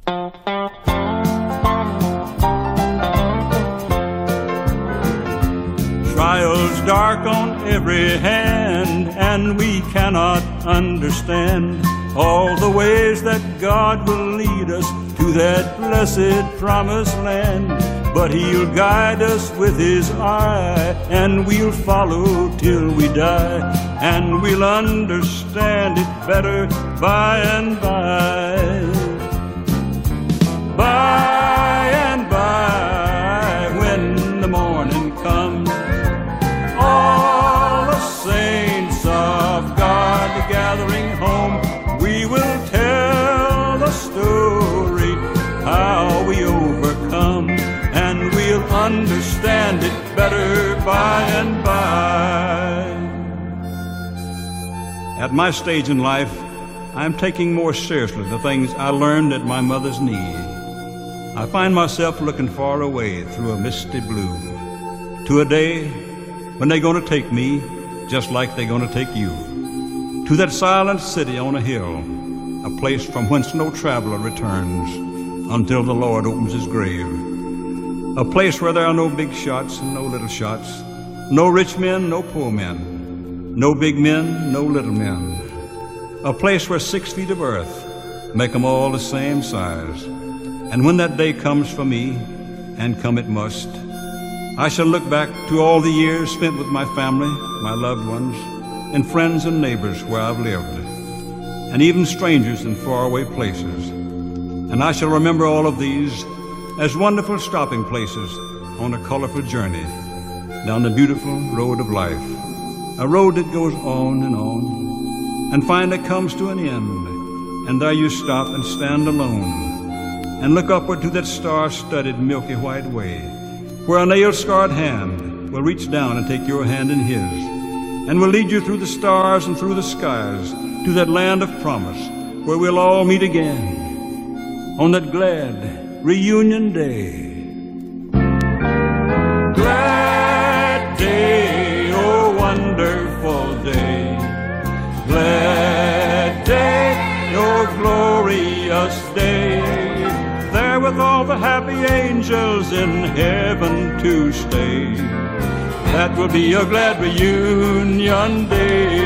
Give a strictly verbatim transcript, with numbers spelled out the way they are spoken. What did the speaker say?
Trials dark on every hand, and we cannot understand all the ways that God will lead us to that blessed promised land. But He'll guide us with His eye, and we'll follow till we die, and we'll understand it better by and by. By and by, when the morning comes, all the saints of God gathering home, we will tell the story how we overcome, and we'll understand it better by and by. At my stage in life, I'm taking more seriously the things I learned at my mother's knee. I find myself looking far away through a misty blue to a day when they're going to take me just like they're going to take you, to that silent city on a hill, a place from whence no traveler returns until the Lord opens His grave. A place where there are no big shots and no little shots, no rich men, no poor men, no big men, no little men. A place where six feet of earth make them all the same size. And when that day comes for me, and come it must, I shall look back to all the years spent with my family, my loved ones, and friends and neighbors where I've lived, and even strangers in faraway places. And I shall remember all of these as wonderful stopping places on a colorful journey down the beautiful road of life, a road that goes on and on, and finally comes to an end, and there you stop and stand alone, and look upward to that star-studded milky white way, where a nail-scarred hand will reach down and take your hand in his, and will lead you through the stars and through the skies to that land of promise where we'll all meet again on that glad reunion day. Glad day, oh wonderful day. Glad day, oh glorious day. There with all the happy angels in heaven to stay. That will be a glad reunion day.